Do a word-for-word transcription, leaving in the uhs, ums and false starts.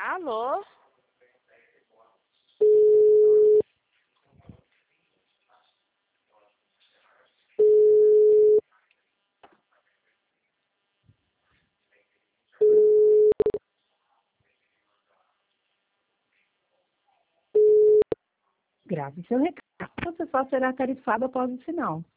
Alô? Grave seu recado. Você só será tarifado após o sinal.